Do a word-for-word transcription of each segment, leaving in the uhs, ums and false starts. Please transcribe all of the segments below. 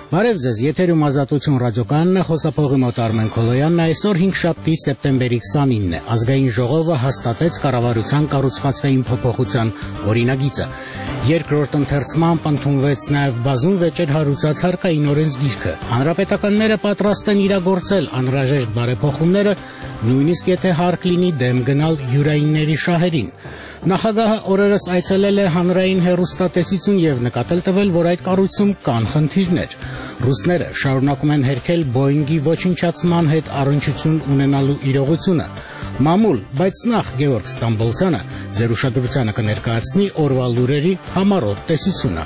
Բարև ձեզ, եթերում Ազատություն ռադիոկայանն է, խոսափողի մոտ Արմեն Քոլոյանն, այսօր հինգշաբթի սեպտեմբերի քսանինն է, ազգային ժողովը հաստատեց կառավարության կառուցվածքային փոփոխության օրինագիծը։ Երկրորդ ընթերցմամբ ընդունվեց նաև բազում վեճեր հարուցած հարկային օրենսգիրքը։ Հանրապետականները պատրաստ են իրագործել անհրաժեշտ բարեփոխումները, նույնիսկ եթե հարկ լինի դեմ գնալ յուրայինների շահերին։ Նախագահը օրերս այցելել է հանրային հեռուստատեսություն եւ նկատել տվել, որ այդ կառույցում կան խնդիրներ։ Ռուսները շարունակում են հերքել Բոյինգի ոչնչացման հետ առնչություն ունենալու իրողությունը։ Մամուլ, բայց նախ Գևորգ Ստամբոլցյանը ձեր ուշադրությանը կներկայացնի օրվա լուրերի համառոտ տեսությունը։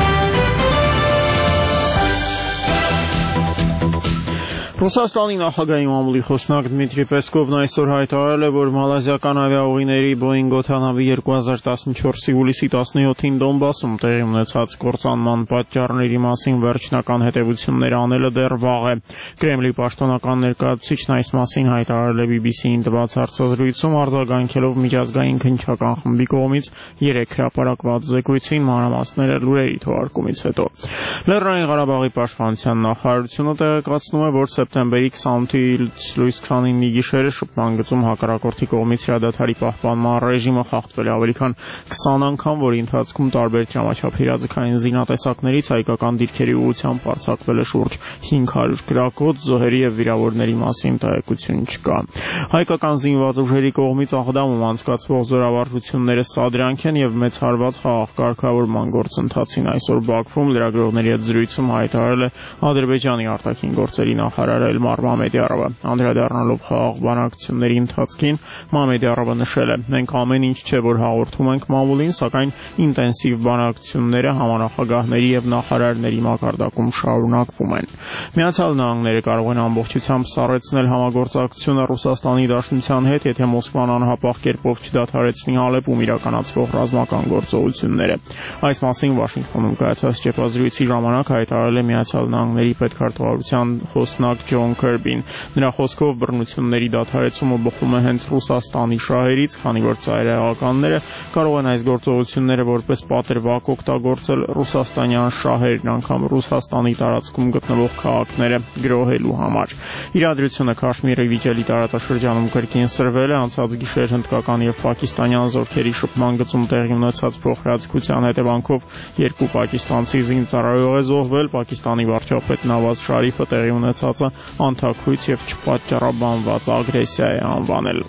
Ռուսաստանի նախագահի մամուլի խոսնակ Դմիտրի Պեսկովն այսօր հայտարարել է, որ մալազիական ավիաուղիների Boeing օդանավի երկու հազար տասնչորսի հուլիսի տասնյոթին Դոնբասում տեղի ունեցած կործանման պատճառների մասին վերջնական հետևություններ անելը դեռ վաղ է։ Կրեմլի պաշտոնական ներկայացուցիչն այս մասին հայտարարել է բի բի սի-ին տված հարցազրույցում, արձագանքելով միջազգային քննչական խմբի կողմից երեք հրապարակված զեկույցին, մանրամասները լուրերի թողարկումից հետո։ Լեռնային Ղարաբաղի պաշտպանության նախարարությունը տեղեկացնում է, որ սեպտեմբերի քսանութից լույս քսանինի գիշերը շփման գծում հակառակորդի կողմից հրադադարի պահպանման ռեժիմը խախտվել է ավելի քան քսան անգամ, որի ընթացքում տարբեր տրամաչափ իրազեկային զինատեսակներից հայկական դիրքերի ուղղությամբ արձակվել է շուրջ հինգ հարյուր գրակոց, զոհերի եւ վիրավորների մասին տեղեկություն չկա։ Հայկական զինված ուժերի կողմից Աղդամում անցկացվող զորավարժությունները սադրանք են եւ մեծ հարված խաղաղ կարգավորման գործընթացին այսօր Բաքվում լրագրողների հետ զրույցում հայտարարել է Ադրբեջանի արտաքին գործերի նախարար Էլմար Մամեդյարովը։ Անդրադառնալով խաղաղ բանակցությունների ընթացքին, Մամեդյարովը նշել է. «Մենք ամեն ինչ չէ, որ հաղորդում ենք մամուլին, սակայն ինտենսիվ բանակցությունները համանախագահների եւ նախարարների մակարդակում շարունակվում են»։ Միացյալ Նահանգները կարող են ամբողջությամբ սառեցնել համագործակցությունը Ռուսաստանի Դաշնության հետ, եթե Մոսկվան անհապաղ կերպով չդադարեցնի Ալեպում իրականացվող ռազմական գործողությունները։ Այս մասին Վաշինգտոնում կայացած ճեպազրույցի ժամանակ հայտարարել է Միացյալ Նահանգների պետքարտուղարության խոսնակ Ջոն Քերբին։ Նրա խոսքով բռնությունների դադարեցումը բխում է հենց Ռուսաստանի շահերից, քանի որ ծայրահեղականները կարող են այս գործողությունները որպես պատրվակ օգտագործել ռուսաստանյան շահերն անգամ Ռուսաստանի տարածքում գտնվող քաղաքները գրոհելու համար։ Իրադրությունը Քաշմիրի վիճելի տարածաշրջանում կրկին սրվել է, անցած գիշեր հնդկական եւ պակիստանյան զորքերի շփման գծում տեղի ունեցած փոխհրաձգության հետևանքով երկու պակիստանցի զինծառայող է զոհվել, Պակիստանի վարչապետ Նավազ Շարիֆը տեղի ունեցածը անթաքույց եւ չպատճառաբանված ագրեսիա է անվանել։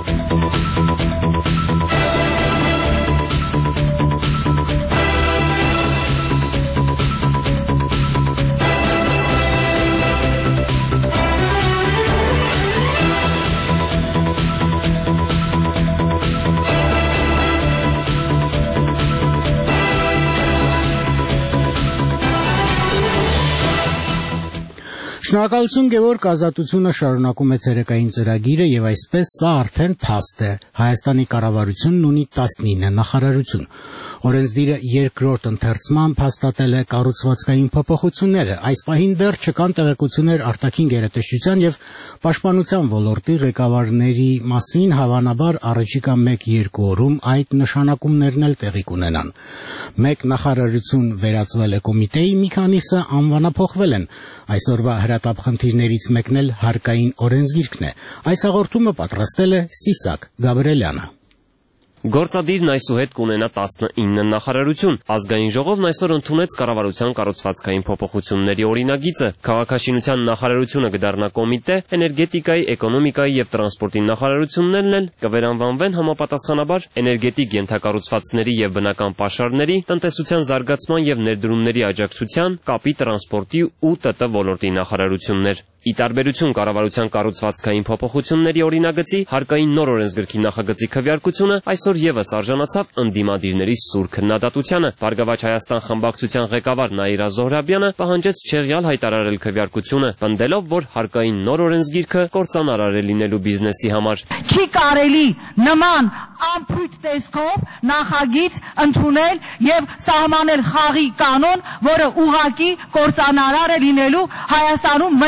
Շնորհակալություն Գևորգ, Ազատությունը շարունակում է ցերեկային ծրագիրը եւ այսպես սա արդեն փաստ է։ Հայաստանի կառավարությունն ունի տասնինը նախարարություն։ Օրենսդիրը երկրորդ ընթերցմամբ հաստատել է կառուցվածքային փոփոխությունները։ Այս պահին դեռ չկան տեղեկություններ արտաքին գերատեսչության եւ պաշտպանության ոլորտի ղեկավարների մասին, հավանաբար առաջիկա մեկ-երկու օրում այդ նշանակումներն էլ տեղի կունենան։ Մեկ նախարարություն վերածվել է կոմիտեի, մի քանիսը անվանափոխվել են։ Այսօրվա հրատապ խնդիրներից մեկն էլ հարկային օրենսգիրքն է։ Այս հաղորդումը պատրաստել է Սիսակ Գաբրելյանը։ Գործադիրն այսուհետ կունենա տասնինը նախարարություն։ Ազգային ժողովն այսօր ընդունեց կառավարության կառուցվածքային փոփոխությունների օրինագիծը։ Քաղաքաշինության նախարարությունը կդառնա կոմիտե, էներգետիկայի, էկոնոմիկայի եւ տրանսպորտի նախարարություններն էլ կվերանվանվեն համապատասխանաբար էներգետիկ ենթակառուցվածքների եւ բնական պաշարների, տնտեսության զարգացման եւ ներդրումների աջակցության, կապի, տրանսպորտի ու ՏՏ ոլորտի նախարարություններ։ Ի տարբերություն կառավարության կառուցվածքային փոփոխությունների օրինագծի, հարկային նոր օրենսգրքի նախագծի քվեարկությունը այսօր եւս արժանացավ ընդդիմադիրների սուր քննադատությանը։ Բարգավաճ Հայաստան խմբակցության ղեկավար Նաիրա Զոհրաբյանը պահանջեց չեղյալ հայտարարել քվեարկությունը, պնդելով, որ հարկային նոր օրենսգիրքը կործանարար է լինելու բիզնեսի համար։ Չի կարելի նման անփույթ տեսքով նախագիծ ընդունել եւ սահմանել խաղի կանոն, որը ուղղակի կործանարար է լինելու Հայաստանում մնացած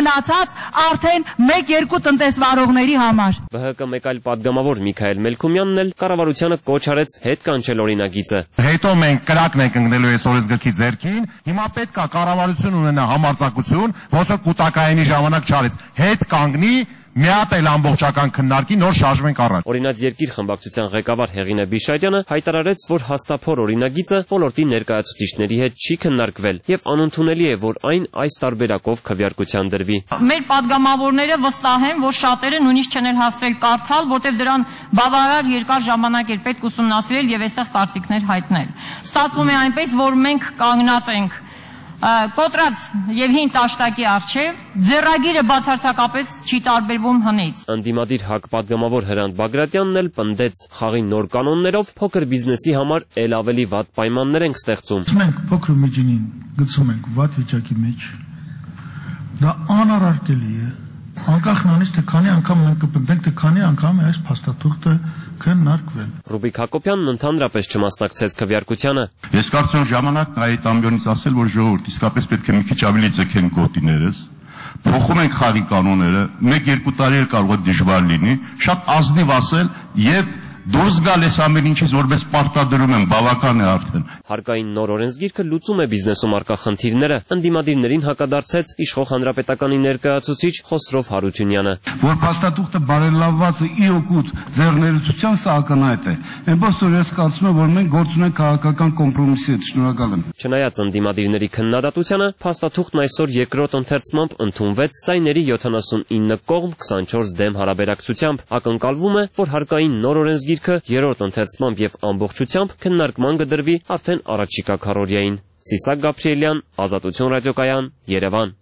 մնաց արդեն մեկ-երկու տնտեսվարողների համար։ Վհ Կը մեկ այլ падգամավոր Միքայել Մելքումյանն էլ կառավարությանը կոչ արեց հետ կանչել օրինագիծը։ Հետո մենք կրակն ենք ընկնելու այս օրենսգրքի ձեռքին, հիմա պետք է կառավարություն ունենա համարձակություն, ոնց որ կուտակայինի ժամանակ չարեց, հետ կանգնի, մի հատ էլ ամբողջական քննարկի, նոր շարժվենք առաջ։ Օրինաց երկիր խմբակցության ղեկավար Հեղինե Բիշարյանը հայտարարեց, որ հաստափոր օրինագիծը ոլորտի ներկայացուցիչների հետ չի քննարկվել եւ անընդունելի է, որ այն այս տարբերակով քվեարկության դրվի։ Մեր падգամավորները վստահ են, որ շատերը նույնիսկ չեն հասցրել կարդալ, որտեղ դրան բավարար երկար ժամանակ էր պետք ուսումնասիրել եւ այստեղ կարծիքներ հայտնել։ Ստացվում է այնպես, որ մենք կանգնած ենք կոտրած եւ հին տաշտակի առջեւ, ձեռագիրը բացարձակապես չի տարբերվում հնից։ Անդիմադիր ՀԱԿ падգամավոր Հրանտ Բագրատյանն էլ պնդեց, խաղի նոր կանոններով փոքր բիզնեսի համար ել ավելի վատ պայմաններ ենք ստեղծում։ Մենք փոքր միջինին գցում ենք վատ վիճակի մեջ։ Դա անարարկելի է։ Անկախ նրանից թե քանի անգամ մենք կպնդենք, թե քանի անգամ է այս փաստաթուղթը քննարկվել։ Ռուբիկ Հակոբյանն ընդհանրապես չմասնակցեց քվեարկությանը։ Ես կարծում եմ ժամանակն այդ ամբիոնից ասել, որ ժողովուրդ իսկապես պետք է մի քիչ ավելի ձգեն գոտիներս, փոխում ենք խաղի կանոնները, մեկ-երկու տարի էլ կարող է դժվար լինի, շատ ազնիվ ասել եւ դուրս գալ այս ամեն ինչից որպես պարտադրում եմ, բավական է արդեն։ Հարկային նոր օրենսգիրքը լուծում է բիզնեսում առկա խնդիրները, ընդդիմադիրներին հակադարձեց իշխող հանրապետականի ներկայացուցիչ Խոսրով Հարությունյանը։ Որ փաստաթուղթը բարելավված է ի օգուտ ձեռներեցության, սա ակնհայտ է։ Այնպես որ ես կարծում եմ, որ մենք գործ ունենք քաղաքական կոմպրոմիսի հետ, շնորհակալ եմ։ Չնայած ընդդիմադիրների քննադատությանը, փաստաթուղթն այսօր երկրորդ ընթերցմամբ ընդունվեց ձայների յոթանասունինը կողմ քսանչորս դեմ հարաբերակցությամբ։ Ակնկալվում է, որ հարկային նոր օրենսգիրքը երրորդ ընթերցմամբ եւ ամբողջությամբ քննարկման կդրվի արդեն առաջիկա քառօրյային։ Սիսակ Գաբրիելյան, Ազատություն ռադիոկայան, Երևան։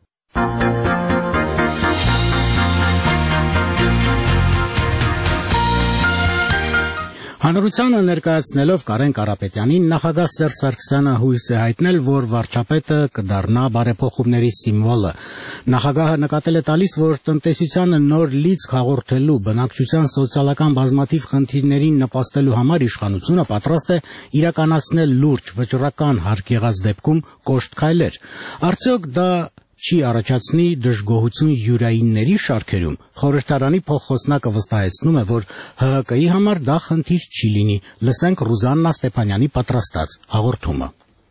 Հանրությանը ներկայացնելով Կարեն Կարապետյանին նախագահ Սերժ Սարգսյանը հույս է հայտնել, որ վարչապետը կդառնա բարեփոխումների սիմվոլը։ Նախագահը նկատել է տալիս, որ տնտեսությանը նոր լիցք հաղորդելու, բնակչության սոցիալական բազմաթիվ խնդիրներին նպաստելու համար իշխանությունը պատրաստ է իրականացնել լուրջ վճռական հարկ եղած դեպքում կոշտ քայլեր։ Արդյոք դա չի առաջացնի դժգոհություն յուրայինների շարքերում։ Խորհրդարանի փոխխոսնակը վստահեցնում է, որ ՀՀԿ-ի համար դա խնդիր չի լինի։ Լսենք Ռուզաննա Ստեփանյանի պատրաստած հաղորդումը։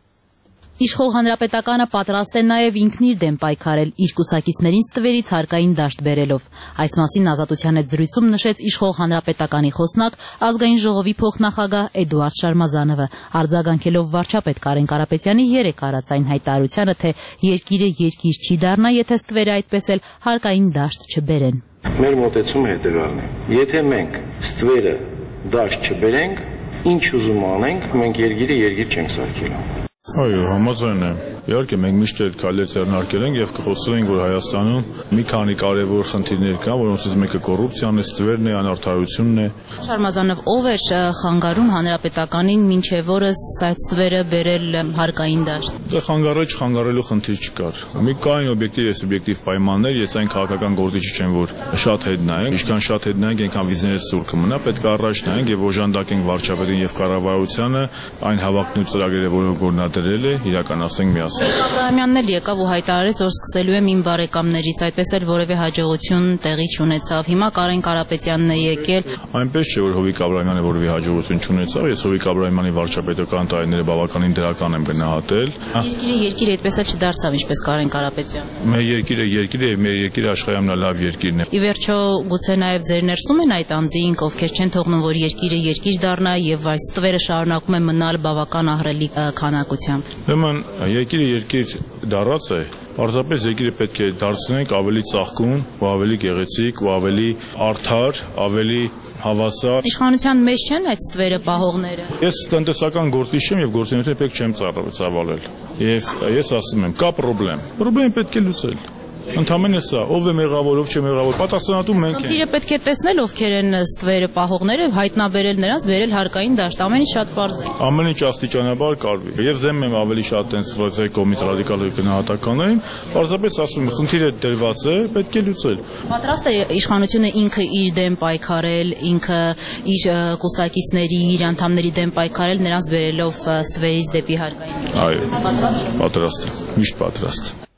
Իշխող հանրապետականը պատրաստ է նաև ինքն իր դեմ պայքարել, իր կուսակիցներին ստվերից հարկային դաշտ բերելով։ Այս մասին Ազատության հետ զրույցում նշեց իշխող հանրապետականի խոսնակ ազգային ժողովի փոխնախագահ Էդուարդ Շարմազանովը, արձագանքելով վարչապետ Կարեն Կարապետյանի երեկ արած այն հայտարարությանը, թե երկիրը երկիր չի դառնա, եթե ստվերը այդպես էլ հարկային դաշտ չբերեն։ Մեր մոտեցումը հետևյալն է. եթե մենք ստվերը դաշտ չբերենք, ինչ ուզում անենք, մենք երկիրը երկիր չենք սարքելու։ Այո, համաձայն եմ։ Իհարկե մենք միշտ էլ քայլեր ձեռնարկել ենք եւ կխոսենք, որ Հայաստանում մի քանի կարևոր խնդիրներ կան, որոնցից մեկը կոռուպցիան է, ստվերն է, անարդարությունն է։ Շարմազանով, ով էր խանգարում հանրապետականին մինչև օրս այդ ստվերը բերել հարկային դաշտ։ Դե խանգարել չխանգարելու խնդիր չկար։ Մի կային օբյեկտիվ եւ սուբյեկտիվ պայմաններ, ես այն քաղաքական գործիչ չեմ, որ շատ հետ նայենք, ինչքան շատ հետ նայենք, այնքան վիզներից սուր կմնա, պետք է առաջ նայենք եւ օժանդակենք վարչապետին եւ կառավարությանը այն հավակնու ծրագրերը, որոնք գործադրել է, իրականացնենք միասին։ Աբրահամյանն էլ եկավ ու հայտարարեց, որ սկսելու եմ իմ բարեկամներից, այդպես էլ որևէ հաջողություն տեղի չունեցավ։ Հիմա Կարեն Կարապետյանն է եկել։ Այնպես չէ, որ Հովիկ Աբրահամյանը որևէ հաջողություն չունեցավ, ես Հովիկ Աբրահամյանի վարչապետական տարիները բավականին դրական եմ գնահատել։ Երկիրը երկիր այդպես էլ չդարձավ, ինչպես Կարեն Կարապետյանը։ Մեր երկիրը երկիր է, մեր երկիրը աշխարհի ամենալավ երկիրն է։ Ի վերջո, գուցե նաև ձեր ներսում են այդ անձինք, ովքեր չեն թողնում, որ երկիրը երկիր դառնա եւ այս ստվերը շարունակում է մնալ բավական ահռելի քանակությամբ։ Ուրեմն երկիրը երկիր դառած է, պարզապես երկիրը պետք է դարձնենք ավելի ծաղկուն, ու ավելի գեղեցիկ, ու ավելի արդար, ավելի հավասար։ Իշխանության մեջ չեն այդ ստվերը պահողները։ Ես տնտեսական գործիչ եմ եւ գործունեությունը պետք չեմ ծավալել։ Եվ ես ասում եմ, կա խնդրեմ։ Խնդրեմ պետք է լուծել։ Ընդամենը սա, ով է մեղավոր, ով չէ մեղավոր, պատասխանատու մենք ենք։ Խնդիրը պետք է տեսնել ովքեր են ստվերը պահողները, հայտնաբերել նրանց, բերել հարկային դաշտ, ամեն ինչ շատ պարզ է։ Ամեն ինչ աստիճանաբար կարվի։ Եվ դեմ եմ ավելի շատ տենց ֆրոզե կողմից ռադիկալ գնահատականներին, պարզապես ասում եմ, խնդիրը դրված է, պետք է լուծել։ Պատրաստ է իշխանությունը ինքը իր դեմ պայքարել, ինքը իր կուսակիցների, իր անդամների դեմ պայքարել, նրանց բերելով ստվերից դեպի հարկային։ Այո, պատրաստ է, միշտ պատրաստ։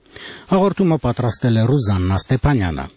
Հաղորդումը պատրաստել է Ռուզաննա Ստեփանյանը։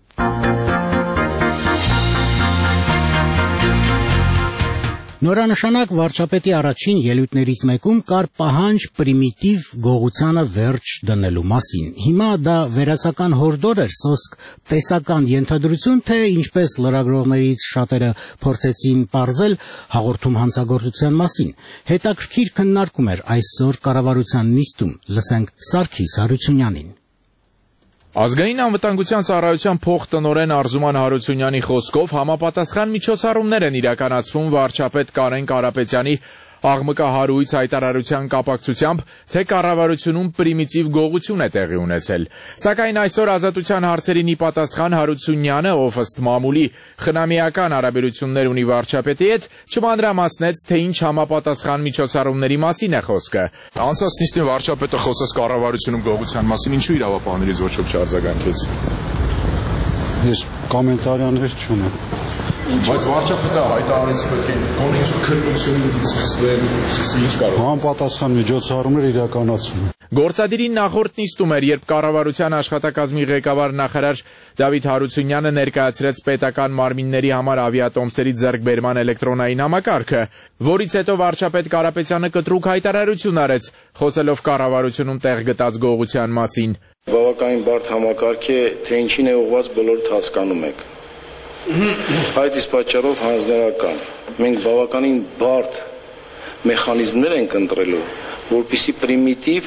Նորանշանակ վարչապետի առաջին ելույթներից մեկում կար պահանջ պրիմիտիվ գողությանը վերջ դնելու մասին։ Հիմա դա վերացական հորդոր էր, սոսկ տեսական ենթադրություն, թե ինչպես լրագրողներից շատերը փորձեցին պարզել հաղորդում հանցագործության մասին։ Հետաքրքիր քննարկում էր այսօր կառավարության նիստում, լսենք Սարգիս Հարությունյանին։ Ազգային անվտանգության ծառայության փոխտնօրեն Արզուման Հարությունյանի խոսքով համապատասխան միջոցառումներ են իրականացվում վարչապետ Կարեն Կարապետյանի աղմկահարույց հայտարարության կապակցությամբ, թե կառավարությունում պրիմիտիվ գողություն է տեղի ունեցել։ Սակայն այսօր Ազատության հարցերին ի պատասխան Հարությունյանը, ով ըստ մամուլի խնամիական հարաբերություններ ունի վարչապետի հետ, չմանրամասնեց, թե ինչ համապատասխան միջոցառումների մասին է խոսքը։ Անցած նիստին վարչապետը խոսեց կառավարությունում գողության մասին, ինչու իրավապահներից ոչ ոք չարձագանքեց։ Ես կոմենտարյաներ չունեմ։ Բայց վարչապետը հայտարարեց պետք է գոնե ինչ քննություն սկսվեն, ինչ կարող։ Համապատասխան միջոցառումներ իրականացվում են։ Գործադիրի նախորդ նիստում էր, երբ կառավարության աշխատակազմի ղեկավար նախարար Դավիթ Հարությունյանը ներկայացրեց պետական մարմինների համար ավիատոմսերի ձեռքբերման էլեկտրոնային համակարգը, որից հետո վարչապետ Կարապետյանը կտրուկ հայտարարություն արեց, խոսելով կառավարությունում տեղ գտած գողության մասին։ Բավականին բարդ համակարգ է, թե ինչին է ուղղված բոլորդ հասկանում եք։ Այդ իսկ պատճառով հանձնարարական։ Մենք բավականին բարդ մեխանիզմներ ենք ընտրելու, որպեսզի պրիմիտիվ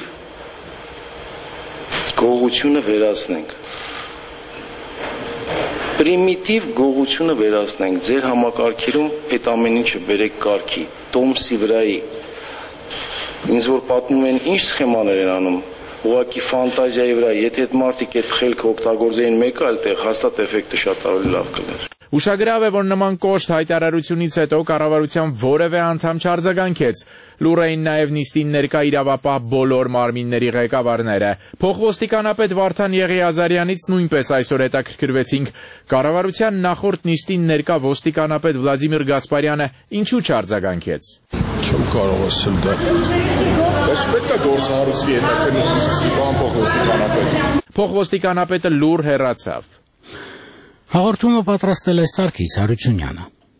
գողությունը վերացնենք։ Պրիմիտիվ գողությունը վերացնենք։ Ձեր համակարգերում այդ ամեն ինչը բերեք կարգի, տոմսի վրայի։ Ինձ որ պատմում են ինչ սխեմաներ են անում, ուղղակի ֆանտազիայի վրա, եթե այդ մարդիկ այդ խելքը օգտագործեին մեկ այլ տեղ, հաստատ էֆեկտը շատ ավելի լավ կլեր։ Ուշագրավ է, որ նման կոշտ հայտարարությունից հետո կառավարության որևէ անդամ չարձագանքեց։ Լուռ էին նաև նիստին ներկա իրավապահ բոլոր մարմինների ղեկավարները։ Փոխոստիկանապետ Վարդան Եղիազարյանից նույնպես այսօր հետաքրքրվեցինք։ Կառավարության նախորդ նիստին ներկա ոստիկանապետ Վլադիմիր Գասպարյանը ինչու չարձագանքեց։ Չեմ կարող ասել դա։ Բայց պետք է գործառույթի հետաքննություն սկսի, բան փոխոստիկանապետ։ Փոխոստիկանապետը լուռ հեռացավ։ Հաղորդումը պատրաստել է Սարգիս Հարությունյանը։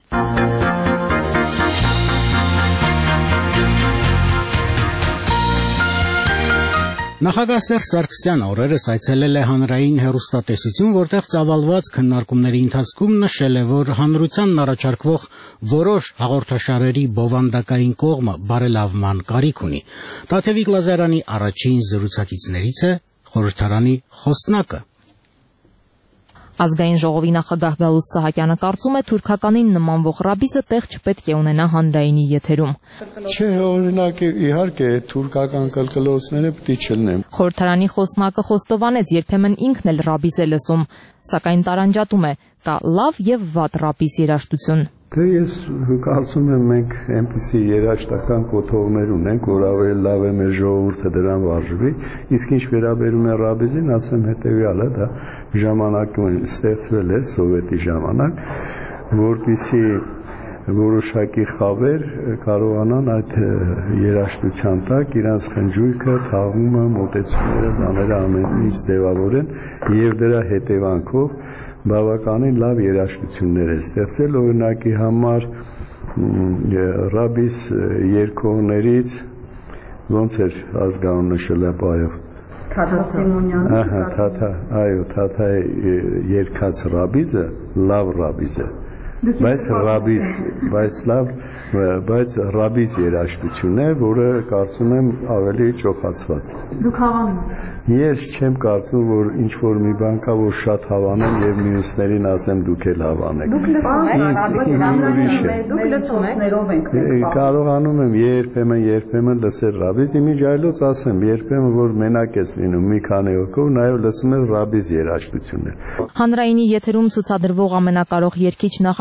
Նախագահ Սերժ Սարգսյանը օրերս այցելել է հանրային հեռուստատեսություն, որտեղ ծավալված քննարկումների ընթացքում նշել է, որ հանրությանն առաջարկվող որոշ հաղորդաշարերի բովանդակային կողմը բարելավման կարիք ունի։ Տաթևիկ Լազարյանի առաջին զրուցակիցներից է խորհրդարանի խոսնակը։ Ազգային ժողովի նախագահ Գալուստ Սահակյանը կարծում է, թուրքականին նմանվող ռաբիզը տեղ չպետք է ունենա հանրայինի եթերում։ Չէ, օրինակ իհարկե թուրքական կլկլոցները պետք չլինեն։ Խորհրդարանի խոսնակը խոստովանեց, երբեմն ինքն էլ ռաբիզ է լսում, սակայն տարանջատում է, կա լավ եւ վատ ռաբիզ երաժշտություն։ Դե ես կարծում եմ մենք այնպիսի երաժշտական կոթողներ ունենք, որ ավելի լավ է մեր ժողովուրդը դրան վարժվի, իսկ ինչ վերաբերում է ռաբիզին, ասեմ հետեւյալը, դա ժամանակում ստեղծվել է սովետի ժամանակ, որպեսզի որոշակի խավեր կարողանան այդ երաժշտության տակ իրանց խնջույքը, թաղումը, մոտեցումները, բաները ամեն ինչ ձևավորեն եւ դրա հետևանքով բավականին լավ երաժշտություններ է ստեղծել, օրինակի համար ռաբիս երգողներից ոնց էր ազգանունը Շլեպայով Թաթա Սիմոնյանը, ահա, Թաթա, այո, Թաթայի երգած ռաբիզը լավ ռաբիզ է։ Բայց ռաբիզ, բայց լավ, բայց ռաբիզ երաժշտություն է, որը կարծում եմ ավելի ճոխացված։ Դուք հավանում եք։ Ես չեմ կարծում, որ ինչ որ մի բան կա, որ շատ հավանեմ եւ մյուսներին ասեմ դուք էլ հավանեք։ Դուք լսում եք, դուք լսում եք։ Կարողանում եմ երբեմն, երբեմն լսել ռաբիզ, իմիջ այլոց ասեմ, երբեմն որ մենակ ես լինում մի քանի հոգով, նաեւ լսում ես ռաբիզ երաժշտություններ։ Հանրայինի եթերում ցուցադրվող ամենակարող երգիչ նախ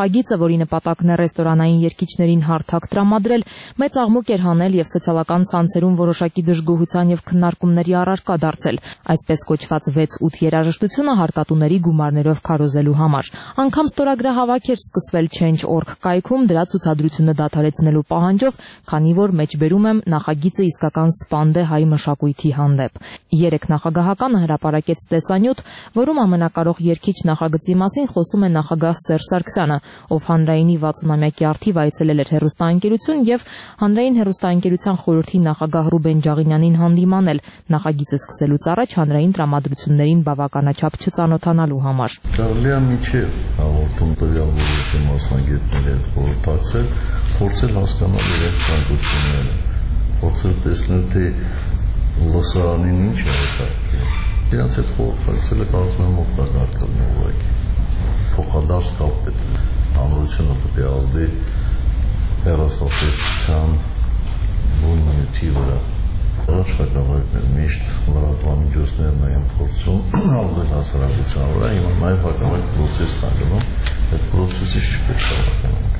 նախագիծը, որի նպատակն է ռեստորանային երգիչներին հարթակ տրամադրել, մեծ աղմուկ էր հանել եւ սոցիալական ցանցերում որոշակի դժգոհության եւ քննարկումների առարկա դարձել, այսպես կոչված վեց ութ երաժշտությունը հարկատուների գումարներով քարոզելու համար։ Անգամ ստորագրահավաք էր սկսվել Change dot org կայքում դրա ցուցադրությունը դադարեցնելու պահանջով, քանի որ մեջբերում եմ նախագիծը իսկական սպանդ է հայ մշակույթի հանդեպ։ Երեք նախագահականը հրապարակեց տեսանյութ, որում ամենակարող երգիչ նախագծի մասին խոսում է նախագահ Սերժ Սարգսյանը, ով հանրայինի վաթսունամյակի առթիվ այցելել էր հեռուստաընկերություն եւ հանրային հեռուստաընկերության խորհրդի նախագահ Ռուբեն Ջաղինյանին հանդիմանել նախագիծը սկսելուց առաջ հանրային տրամադրություններին բավականաչափ չծանոթանալու համար։ Կարելի է միջև հաղորդում տվյալ ոլորտի մասնագետների հետ խորհրդակցել, փորձել հասկանալ իրենց ցանկությունները, փորձել տեսնել թե լսարանին ինչ է հետաքրքիր։ Իրենց հետ խորհրդակցելը կարծում եմ օգտակար կլինի ուղղակի։ Փոխադարձ կապ պետք է հանրությունը պետք է ազդի հեռուստատեսության բուննույթի վրա։ Հաշվարկավորներ միշտ լրատվամիջոցներն են փորձում ազդել հասարակության վրա, հիմա նաև հակառակ պրոցեսն է գնում, այդ պրոցեսը չպետք է ավարտենք։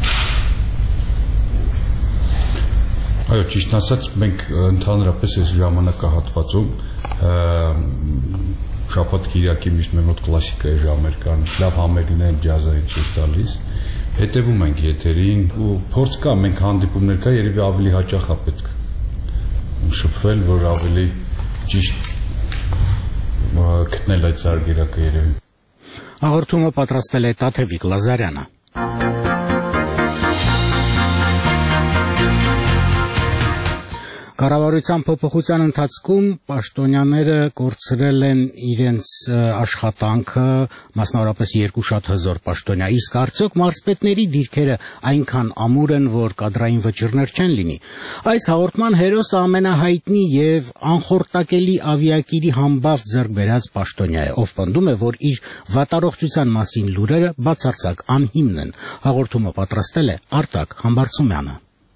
Այո, ճիշտ ասած, մենք ընդհանրապես այս ժամանակահատվածում շաբաթ-կիրակի միշտ մեր մոտ կլասիկայի ժամեր կան, լավ համերգներ են ջազային ցույց տալիս, հետևում ենք եթերին ու փորձ կա, մենք հանդիպումներ կա, երևի ավելի հաճախ է պետք շփվել, որ ավելի ճիշտ գտնել այդ զարգերակը երևի։ Հաղորդումը պատրաստել է Տաթևիկ Լազարյանը։ Կառավարության փոփոխության ընթացքում պաշտոնյաները կորցրել են իրենց աշխատանքը, մասնավորապես երկու շատ հզոր պաշտոնյա, իսկ արդյոք մարզպետների դիրքերը այնքան ամուր են, որ կադրային վճիռներ չեն լինի։ Այս հաղորդման հերոսը ամենահայտնի եւ անխորտակելի ավիակիրի համբավ ձեռք բերած պաշտոնյա է, ով պնդում է, որ իր վատառողջության մասին լուրերը բացարձակ անհիմն են։ Հաղորդումը պատրաստել է Արտակ Համբարձումյանը։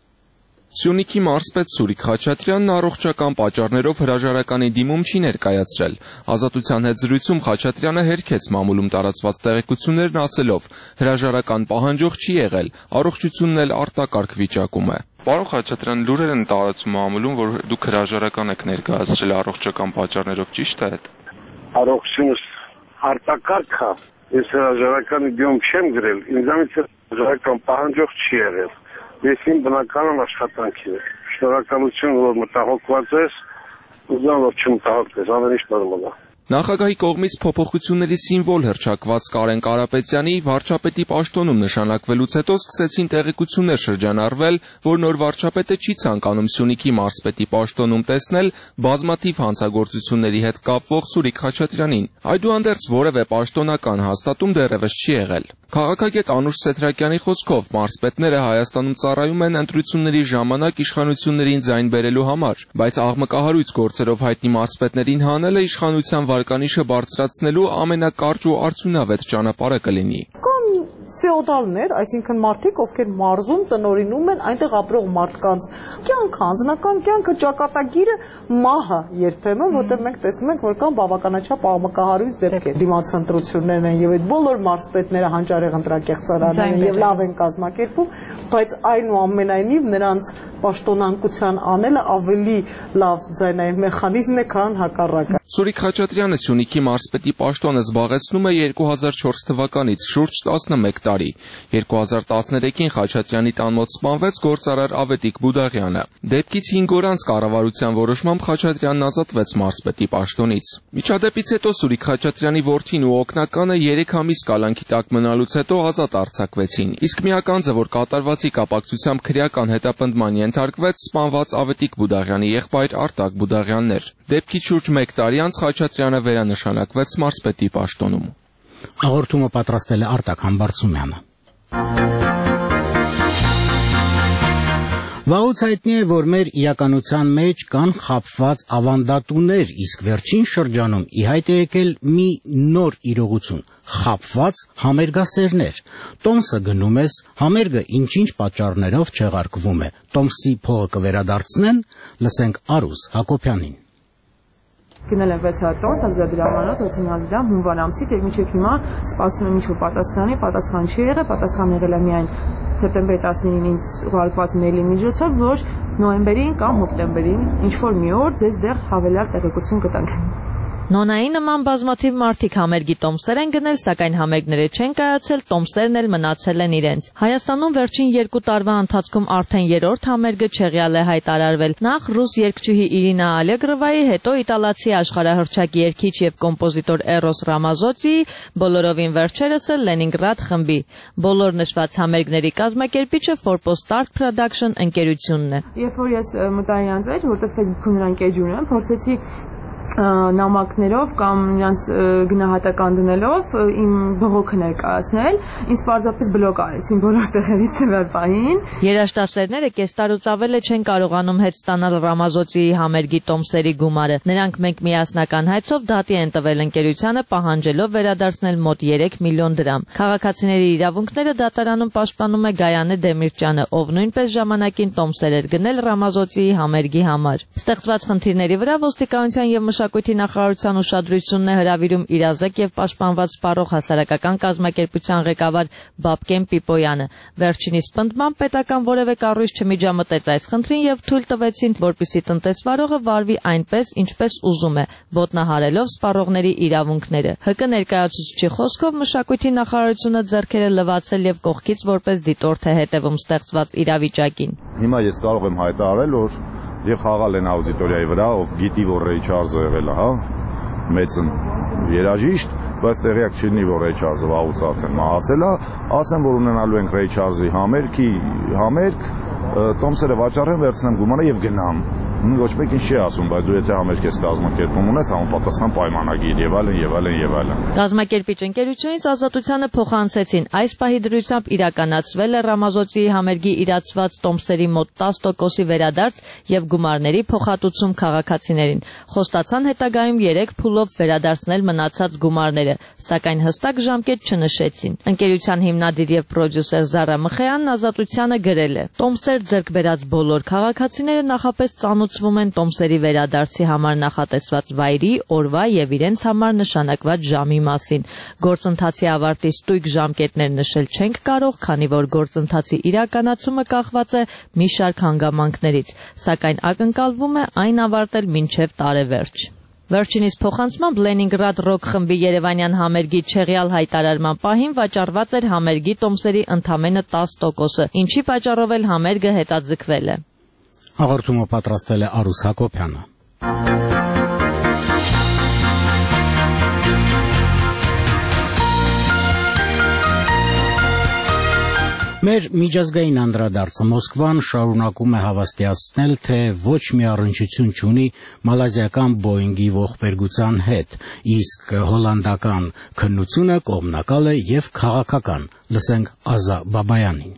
Սյունիքի մարզպետ Սուրիկ Խաչատրյանն առողջական պատճառներով հրաժարականի դիմում չի ներկայացրել։ Ազատության հետ զրույցում Խաչատրյանը հերքեց մամուլում տարածված տեղեկություններն ասելով. հրաժարական պահանջող չի եղել, առողջությունն էլ արտակարգ վիճակում է։ Պարոն Խաչատրյան, լուրեր են տարածում մամուլում, որ դուք հրաժարական եք ներկայացրել առողջական պատճառներով, ճիշտ է այդ։ Առողջությունս արտակարգ է, ես հրաժարականի դիմում չեմ գրել, ինձանից հրաժարական պահանջող չի եղել։ Ես իմ բնականon աշխատանքի է։ Շնորհակալություն, որ մտահոգված ես, ուզում որ չմտահոգես, ամեն ինչ նորմալ է։ Նախագահի կողմից փոփոխությունների սիմվոլ հռչակված Կարեն Կարապետյանի վարչապետի պաշտոնում նշանակվելուց հետո սկսեցին տեղեկություններ շրջանառվել, որ նոր վարչապետը չի ցանկանում Սյունիքի մարզպետի պաշտոնում տեսնել բազմաթիվ հանցագործությունների հետ կապվող Սուրիկ Խաչատրյանին։ Այդուհանդերձ որևէ պաշտոնական հաստատում դեռևս չի եղել։ Քաղաքագետ Անուշ Սեթրակյանի խոսքով մարզպետները Հայաստանում ծառայում են ընտրությունների ժամանակ իշխանություններին ձայն բերելու համար, բայց աղմկահարույց գործերով հայտնի մարզպետներին հանելը իշխանության վարկանիշը բարձրացնելու ամենակարճ ու արդյունավետ ճանապարհը կլինի։ Կամ ֆեոդալներ, այսինքն մարդիկ, ովքեր մարզում տնօրինում են այնտեղ ապրող մարդկանց կյանքը, անձնական կյանքը, ճակատագիրը, մահը երբեմն, որտեղ մենք տեսնում ենք, որ կան բավականաչափ աղմկահարույց դեպքեր։ Դիմաց ընտրություններն են եւ այդ բոլոր մարզպետները հանճարեղ ընտրակեղծարաններ են եւ լավ են կազմակերպում, բայց այնուամենայնիվ նրանց պաշտոնանկության անելը ավելի լավ ձայնային մեխանիզմ է, քան հակառակը։ Սուրիկ Խաչատրյանը Սյունիքի մարզպետի պաշտոնը զբաղեցնում է երկու հազար չորս թվականից, շուրջ տասնմեկ տարի։ երկու հազար տասներեքին Խաչատրյանի տան մոտ սպանվեց գործարար Ավետիք Բուդաղյանը։ Դեպքից հինգ օր անց կառավարության որոշմամբ Խաչատրյանն ազատվեց մարզպետի պաշտոնից։ Միջադեպից հետո Սուրիկ Խաչատրյանի որդին ու օգնականը երեք ամիս կալանքի տակ մնալուց հետո ազատ արձակվեցին, իսկ միականձը, որ կատարվածի կապակցությամբ քրեական հետապնդման ենթարկվեց, սպանված Ավետիք Բուդաղյանի եղբայր Արտակ Բուդաղյանն էր։ Դեպքից շուրջ մեկ տարի անց Խաչատրյանը վերանշանակվեց մարզպետի պաշտոնում։ Հաղորդումը պատրաստել է Արտակ Համբարձումյանը։ Վաղուց հայտնի է, որ մեր իրականության մեջ կան խաբված ավանդատուներ, իսկ վերջին շրջանում ի հայտ է եկել մի նոր իրողություն՝ խաբված համերգասերներ։ Տոմսը գնում ես, համերգը ինչ-ինչ պատճառներով չեղարկվում է։ Տոմսի փողը կվերադարձնեն, լսենք Արուս Հակոբյանին։ Գնել են վեց հատ տորտ, հազար դրամանոց, ութանասուն դրամ հունվար ամսից եւ մինչեւ հիմա սպասում եմ ինչ-որ պատասխանի, պատասխան չի եղել, պատասխան եղել է միայն սեպտեմբերի տասնինին ինձ ուղարկված մեյլի միջոցով, որ նոյեմբերին կամ հոկտեմբերին ինչ-որ մի օր ձեզ դեռ հավելյալ տեղեկություն կտանք։ Նոնայի նման բազմաթիվ մարդիկ համերգի տոմսեր են գնել, սակայն համերգները չեն կայացել, տոմսերն էլ մնացել են իրենց։ Հայաստանում վերջին երկու տարվա ընթացքում արդեն երրորդ համերգը չեղյալ է հայտարարվել։ Նախ ռուս երգչուհի Իրինա Ալեգրովայի, հետո իտալացի աշխարհահռչակ երգիչ եւ կոմպոզիտոր Էրոս Ռամազոցիի, բոլորովին վերջերս էլ Լենինգրադ խմբի։ Բոլոր նշված համերգների կազմակերպիչը Forpost Art Production ընկերությունն է։ Երբ որ ես մտա իրանց այդ, որտեղ Facebook-ում նրանք էջ ունեն, փորձեցի նամակներով կամ նրանց գնահատական դնելով իմ բողոքը ներկայացնել, ինձ պարզապես բլոկ արեցին բոլոր տեղերից ծվեր պահին։ Երաժշտասերները կես տարուց ավել է չեն կարողանում հետ ստանալ Ռամազոցիի համերգի տոմսերի գումարը։ Նրանք մեկ միասնական հայցով դատի են տվել ընկերությանը, պահանջելով վերադարձնել մոտ երեք միլիոն դրամ։ Քաղաքացիների իրավունքները դատարանում պաշտպանում է Գայանե Դեմիրճյանը, ով նույնպես ժամանակին տոմսեր էր գնել Ռամազոցիի համերգի համար։ Ստեղծված խնդիրների վրա ոստիկանության եւ Մշակույթի նախարարության ուշադրությունն է հրավիրում իրազեկ եւ պաշտպանված սպառող հասարակական կազմակերպության ղեկավար Բաբկեն Պիպոյանը։ Վերջինիս պնդմամբ պետական որևէ կառույց չմիջամտեց այս խնդրին եւ թույլ տվեցին, որպեսզի տնտեսվարողը վարվի այնպես, ինչպես ուզում է, ոտնահարելով սպառողների իրավունքները։ ՀԿ ներկայացուցչի խոսքով Մշակույթի նախարարությունը ձեռքերը լվացել եւ կողքից որպես դիտորդ է հետևում ստեղծված իրավիճակին։ Հիմա ես կարող եմ հայտարարել, որ եւ խաղալ են աուդիտորիայի վրա, ով գիտի, որ Ռեյ Չարլզը եղել է, հա, մեծն երաժիշտ, բայց տեղյակ չլինի, որ Ռեյ Չարլզը վաղուց արդեն մահացել է, ասեմ, որ ունենալու ենք Ռեյ Չարլզի համերգի համերգ, տոմսերը վաճառեմ, վերցնեմ գումարը եւ գնամ։ Ոչ մեկ ինչ չի ասում, բայց դու եթե համերգ ես կազմակերպում ունես, համապատասխան պայմանագիր եւ այլն եւ այլն եւ այլն։ Կազմակերպիչ ընկերությունից Ազատությանը փոխանցեցին, այս պահի դրությամբ իրականացվել է Ռամազոցիի համերգի իրացված տոմսերի մոտ տասը տոկոսի վերադարձ եւ գումարների փոխհատուցում քաղաքացիներին։ Խոստացան հետագայում երեք փուլով վերադարձնել մնացած գումարները, սակայն հստակ ժամկետ չնշեցին։ Ընկերության հիմնադիր եւ պրոդյուսեր Զարա Մխեյանն Ազատությանը գրել է. Տոմսեր ձեռք բերած բոլոր քաղաքացիները նախապես ծանոթ են տոմսերի վերադարձի համար նախատեսված վայրի, օրվա եւ իրենց համար նշանակված ժամի մասին։ Գործընթացի ավարտի ստույգ ժամկետներ նշել չենք կարող, քանի որ գործընթացի իրականացումը կախված է մի շարք հանգամանքներից, սակայն ակնկալվում է այն ավարտել մինչև տարեվերջ։ Վերջինիս փոխանցմամբ Լենինգրադ ռոք խմբի երևանյան համերգի չեղյալ հայտարարման պահին վաճառված էր համերգի տոմսերի ընդամենը տասը տոկոսը, ինչի պատճառով էլ համերգը հետաձգվել է։ Հաղորդումը պատրաստել է Արուս Հակոբյանը։ Մեր միջազգային անդրադարձը Մոսկվան շարունակում է հավաստիացնել, թե ոչ մի առնչություն չունի մալազիական Boeing-ի ողբերգության հետ, իսկ հոլանդական քննությունը կողմնակալ է եւ քաղաքական։ Լսենք Ազա Բաբայանին։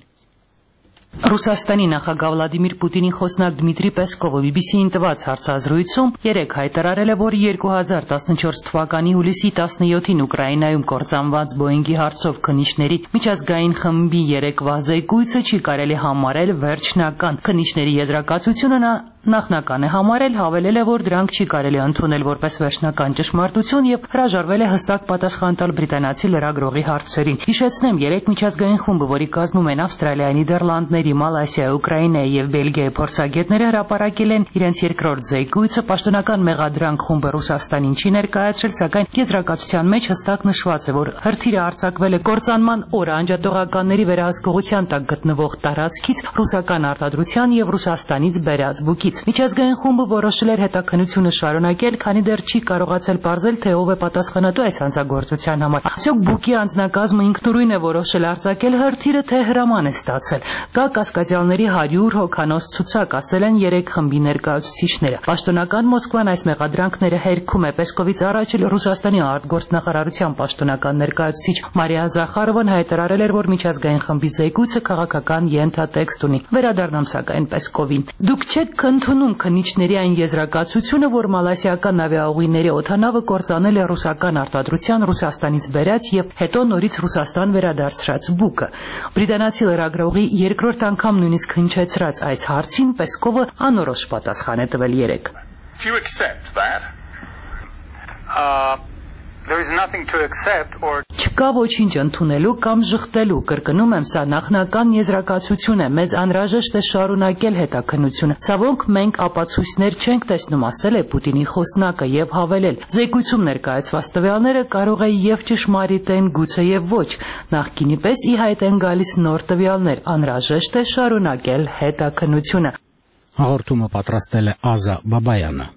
Ռուսաստանի նախագահ Վլադիմիր Պուտինի խոսնակ Դմիտրի Պեսկովը բի բի սի-ին տված հարցազրույցում երեկ հայտարարել է, որ երկու հազար տասնչորս թվականի հուլիսի տասնյոթին Ուկրաինայում կործանված Boeing-ի հարցով քննիչների միջազգային խմբի երեկվա զեկույցը չի կարելի համարել վերջնական։ Քննիչների եզրակացությունը նա նախնական է համարել, հավելել է, որ դրանք չի կարելի ընդունել որպես վերջնական ճշմարտություն եւ հրաժարվել է հստակ պատասխան տալ բրիտանացի լրագրողի հարցերին։ Հիշեցնեմ, երեք միջազգային խումբը, որի կազմում են Ավստրալիայի, Նիդերլանդների, Մալայսիայի, Ուկրաինայի եւ Բելգիայի փորձագետները, հրապարակել են իրենց երկրորդ զեկույցը։ Պաշտոնական մեղադրանք խումբը Ռուսաստանին չի ներկայացրել, սակայն եզրակացության մեջ հստակ նշված է, որ հրթիռը արձակվել է կործանման օրը անջատողականների վերահսկողության տակ գտնվող տարածքից, ռուսական արտադրության եւ Ռուսաստանից բերած բուկից։ Միջազգային խումբը որոշել էր հետաքննությունը շարունակել, քանի դեռ չի կարողացել պարզել, թե ով է պատասխանատու այս հանցագործության համար։ Արդյոք բուկի անձնակազմը ինքնուրույն է որոշել արձակել հրթիռը, թե հրաման է ստացել։ Կա կասկածյալների հարյուր հոգանոց ցուցակ, ասել են երեք խմբի ներկայացուցիչները։ Պաշտոնական Մոսկվան այս մեղադրանքները հերքում է։ Պեսկովից առաջ էլ Ռուսաստանի արտգործնախարարության պաշտոնական ներկայացուցիչ Մարիա Զախարովան հայտարարել էր, որ միջազգային խմբի զեկույցը քաղաքական ենթատեքստ ունի։ Վերադառնամ սակայն Պեսկովին։ Դուք չեք ընդունում քննիչների այն եզրակացությունը, որ մալայսիական ավիաուղիների օդանավը կործանել է ռուսական արտադրության Ռուսաստանից բերած եւ հետո նորից Ռուսաստան վերադարձրած բուկը։ Բրիտանացի լրագրողի երկրորդ անգամ նույնիսկ հնչեցրած այս հարցին Պեսկովը անորոշ պատասխան է տվել երեկ։ There is nothing to accept or Չկա ոչինչ ընդունելու կամ ժխտելու, կրկնում եմ, սա նախնական եզրակացություն է, մեզ անհրաժեշտ է շարունակել հետաքննությունը։ Ցավոք, մենք ապացույցներ չենք տեսնում, ասել է Պուտինի խոսնակը եւ հավելել. Զեկույցում ներկայացված տվյալները կարող է եւ ճշմարիտ են, գուցե եւ ոչ։ Նախկինի պես ի հայտ են գալիս նոր տվյալներ, անհրաժեշտ է շարունակել հետաքննությունը։ Հաղորդումը պատրաստել է Ազա Բաբայանը։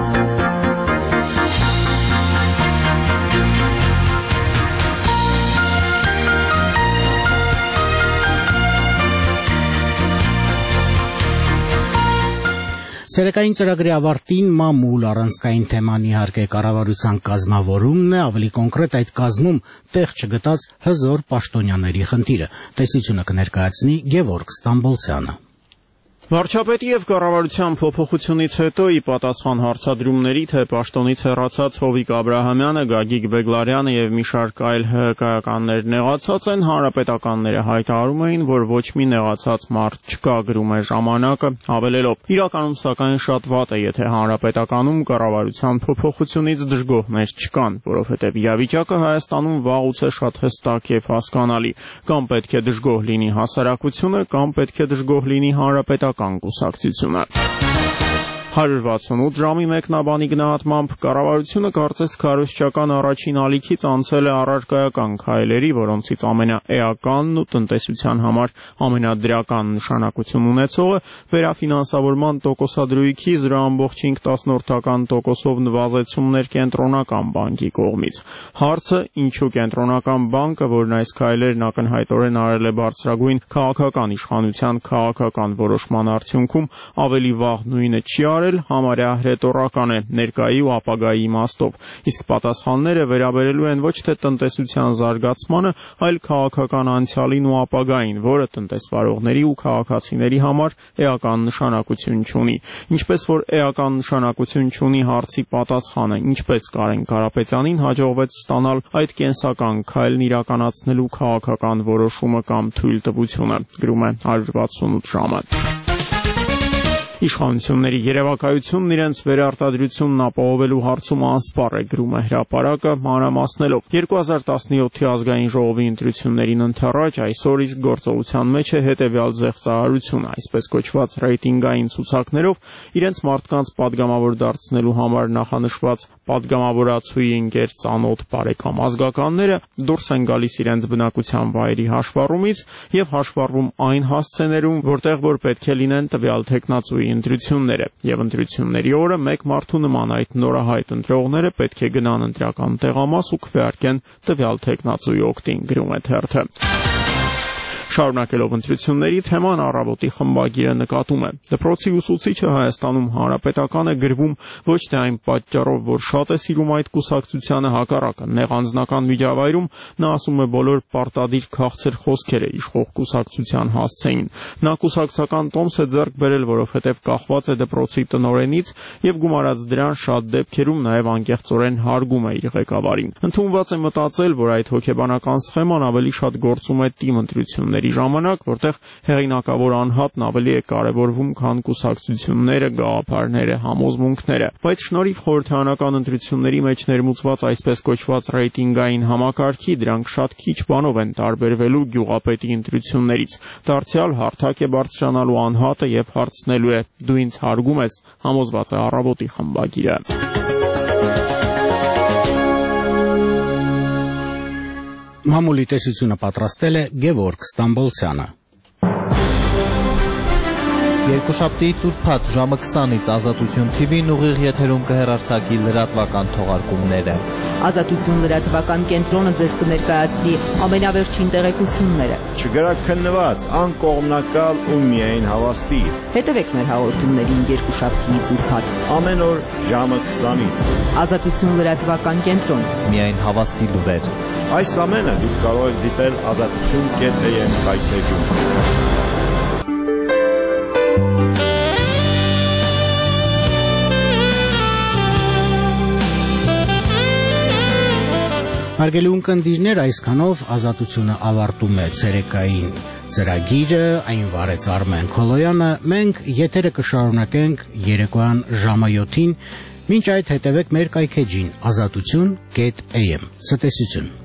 Ցերեկային ծրագրի ավարտին մամուլ առանցքային թեման իհարկե կառավարության կազմավորումն է, ավելի կոնկրետ այդ կազմում տեղ չգտած հզոր պաշտոնյաների խնդիրը։ Տեսությունը կներկայացնի Գևորգ Ստամբոլցյանը։ Վարչապետի եւ կառավարության փոփոխությունից հետո ի պատասխան հարցադրումների թե պաշտոնից հեռացած Հովիկ Աբրահամյանը, Գագիկ Բեգլարյանը եւ մի շարք այլ հկականներ նեղացած են, հանրապետականները հայտարարում էին, որ ոչ մի նեղացած մարդ չկա, գրում է ժամանակը, հավելելով. իրականում սակայն շատ վատ է, եթե հանրապետականում կառավարության փոփոխությունից դժգոհներ չկան, որովհետեւ իրավիճակը Հայաստանում վաղուց է շատ հստակ եւ հասկանալի, կամ պետք է դժգոհ լինի հասարակությունը, կամ պետք է դժգոհ լինի հանրապետական կուսակցությունը։ հարյուր վաթսունութ ժամի մեկնաբանի գնահատմամբ կառավարությունը կարծես քարոզչական առաջին ալիքից անցել է առարկայական քայլերի, որոնցից ամենաէականն ու տնտեսության համար ամենադրական նշանակություն ունեցողը վերաֆինանսավորման տոկոսադրույքի զրո ամբողջ հինգ տասնորդական տոկոսով նվազեցումներ կենտրոնական բանկի կողմից։ Հարցը՝ ինչու կենտրոնական բանկը, որն այս քայլերն ակնհայտորեն արել է բարձրագույն քաղաքական իշխանության քաղաքական որոշման արդյունքում, ավելի վաղ նույնը չի արել, համարյա հրետորական է ներկայի ու ապագայի իմաստով, իսկ պատասխանները վերաբերելու են ոչ թե տնտեսության զարգացմանը, այլ քաղաքական անցյալին ու ապագային, որը տնտեսվարողների ու քաղաքացիների համար էական նշանակություն չունի։ Ինչպես որ էական նշանակություն չունի հարցի պատասխանը, ինչպես Կարեն Կարապետյանին հաջողվեց ստանալ այդ կենսական քայլն իրականացնելու քաղաքական որոշումը կամ թույլտվությունը, գրում է հարյուր վաթսունութ ժամը։ Իշխանությունների երևակայությունն իրենց վերարտադրությունն ապահովելու հարցում անսպառ է, գրում է հրապարակը, մանրամասնելով. երկու հազար տասնյոթի ազգային ժողովի ընտրություններին ընթരാճ այսօր իսկ գործողության մեջ է հետևյալ զեղծարարությունը, այսպես կոչված ռեյտինգային ցուցակներով իրենց մարդկանց падգամավոր դարձնելու համար նախանշված падգամավորացուի ընկեր ծանոթ բարեկամ ազգականները դուրս են գալիս իրենց բնակության վայրի հաշվառումից եւ հաշվառվում այն հասցեներում, որտեղ որ պետք է լինեն տվյալ թեկնածուի ընտրությունները, եւ ընտրությունների օրը մեկ մարդու նման այդ նորահայտ ընտրողները պետք է գնան ընտրական տեղամաս ու քվեարկեն տվյալ թեկնածուի օգտին, գրում է թերթը։ Շարունակելով ընտրությունների թեման առավոտի խմբագիրը նկատում է. դպրոցի ուսուցիչը Հայաստանում հանրապետական է գրվում ոչ թե այն պատճառով, որ շատ է սիրում այդ կուսակցությանը, հակառակը, նեղ անձնական միջավայրում նա ասում է բոլոր պարտադիր քաղցր խոսքերը իշխող կուսակցության հասցեին։ Նա կուսակցական տոմս է ձեռք բերել, որովհետև կախված է դպրոցի տնօրենից եւ գումարած դրան շատ դեպքերում նաեւ անկեղծորեն հարգում է իր ղեկավարին։ Ընդունված է մտածել, որ այդ հոգեբանական սխեման ավելի շատ գործում է թիմ ընտրությունների ժամանակ, որտեղ հեղինակավոր անհատն ավելի է կարևորվում, քան կուսակցությունները, գաղափարները, համոզմունքները։ Բայց շնորհիվ խորհրդարանական ընտրությունների մեջ ներմուծված այսպես կոչված ռեյտինգային համակարգի դրանք շատ քիչ բանով են տարբերվելու գյուղապետի ընտրություններից։ Դարձյալ հարթակ է բարձրանալու անհատը եւ հարցնելու է. դու ինձ հարգում ես, համոզված է առավոտի խմբագիրը։ Մամուլի տեսությունը պատրաստել է Գևորգ Ստամբոլցյանը։ Երկուշաբթի ծուրփած ժամը քսանից Ազատություն թի վին ուղիղ եթերում կհեռարձակի լրատվական թողարկումները։ Ազատություն լրատվական կենտրոնը ձեզ կներկայացնի ամենավերջին տեղեկությունները։ Չգրակ քննված, անկողմնակալ ու միայն հավաստի։ Հետևեք մեր հաղորդումներին երկուշաբթի ծուրփած ամեն օր ժամը քսանից։ Ազատություն լրատվական կենտրոն։ Միայն հավաստի լուրեր։ Այս ամենը դուք կարող եք դիտել ազատություն կետ է եմ հայթեջում։ Հարգելի ունկնդիրներ, այսքանով Ազատությունը ավարտում է ցերեկային Ծրագիրը այն վարեց Արմեն Քոլոյանը, մենք եթերը կշարունակենք երեկոյան ժամը յոթին, մինչ այդ հետևեք մեր կայքեջին ազատություն կետ am։ Ցտեսություն։